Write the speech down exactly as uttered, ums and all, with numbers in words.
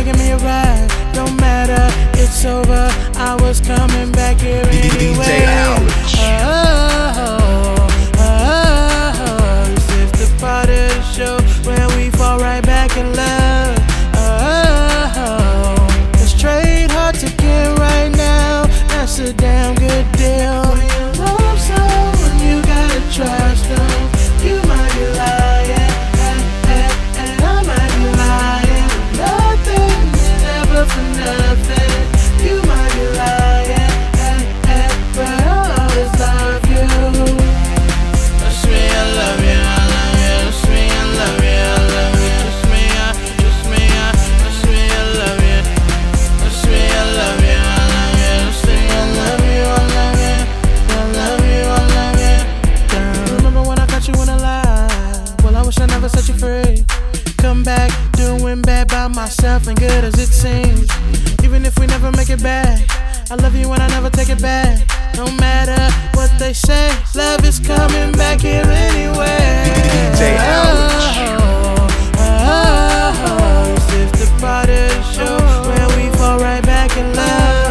give me a ride. No matter, it's over. I was coming back here anyway. D J Ouch. Oh, oh, oh, this is the part of the show where we fall right back in love. Oh, it's trade hard to get right now. That's a damn good deal. When you love someone, you gotta trust them. You might be lying, and, and, and I might be lying. Nothing is ever for nothing. You might be lying, and, and, but I'll always love you. Trust me, I love you, I love you. Trust me, I love you, I love you. Trust me, I, trust me, I, trust me, I love you. Trust me, I love you, I love you. Trust me, I love you, I love you. I love you, I love you. Damn. Remember when I caught you in a lie? Well, I wish I never set you free. Come back, doing bad by myself and good as it seems. Even if we never make it back, I love you and I never take it back. No matter what they say, love is coming back here anyway. D J Ouch. Oh, oh, oh, this is the part of the show where we fall right back in love.